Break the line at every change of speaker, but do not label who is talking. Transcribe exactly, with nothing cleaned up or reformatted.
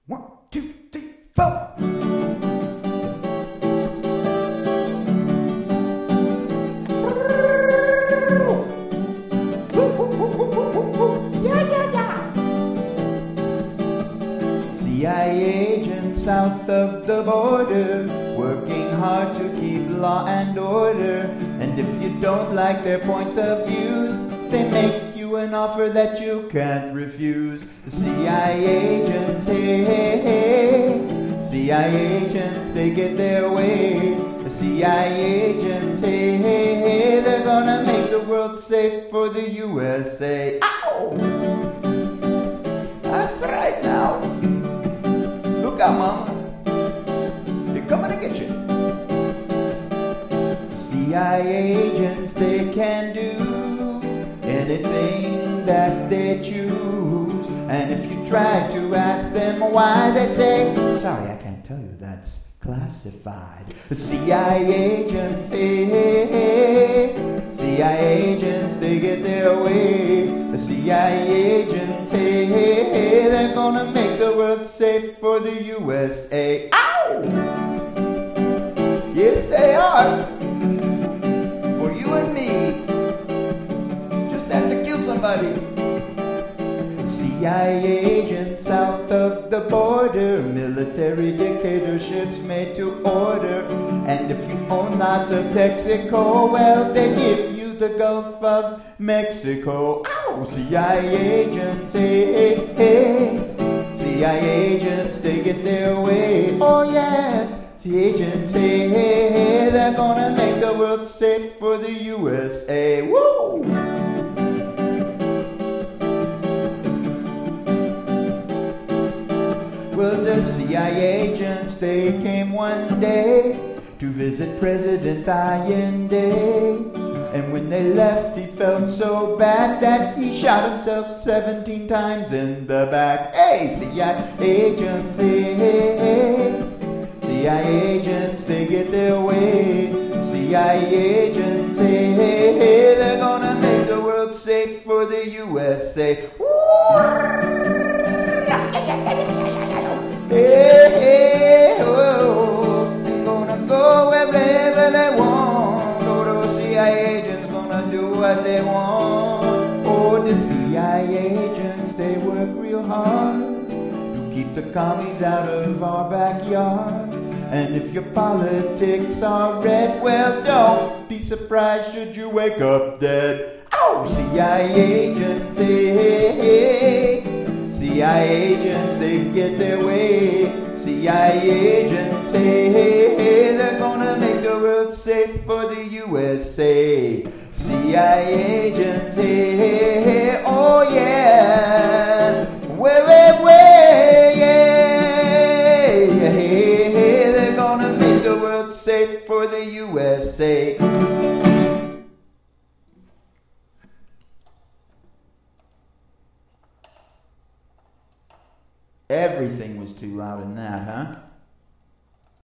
One, two, three, four. C I A agents south of the border, working hard to keep law and order. And if you don't like their point of views, they make you an offer that you can't refuse. The C I A agents, hey, hey, hey. C I A agents, they get their way. The C I A agents, hey, hey, hey. They're gonna make the world safe for the U S A. Ow! That's right now. Look out, mama. They're coming to get you. The C I A agents, they can do anything that they choose. And if you try to ask them why, they say, sorry, I can't tell you, that's classified. The C I A agents, hey, hey, hey. C I A agents, they get their way. The C I A agents, hey, hey, hey. They're gonna make the world safe for the U S A. Ow! Yes, they are. For you and me. Just have to kill somebody. C I A agents south of the border, military dictatorships made to order. And if you own lots of Texaco, well, they give you the Gulf of Mexico. Ow! C I A agents, hey, hey, hey. C I A agents, they get their way. Oh yeah. C I A agents, hey, hey, hey. They're gonna make the world safe for the U S A. Woo! Well, the C I A agents, they came one day to visit President Allende. And when they left, he felt so bad that he shot himself seventeen times in the back. Hey, C I A agents, hey, hey, hey. C I A agents, they get their way. C I A agents, hey, hey, hey. They're gonna make the world safe for the U S A. Hey, hey, oh, they're gonna go wherever they want. Oh, those C I A agents gonna do what they want. Oh, the C I A agents, they work real hard to keep the commies out of our backyard. And if your politics are red, well, don't be surprised should you wake up dead. Oh, C I A agents, hey, hey, hey. C I A agents, they get their way. C I A agents, hey, hey, hey. They're gonna make the world safe for the U S A. C I A agents, hey, hey, hey. Oh yeah. Way, way, way, yeah. Hey, hey. They're gonna make the world safe for the U S A. Everything was too loud in that, huh?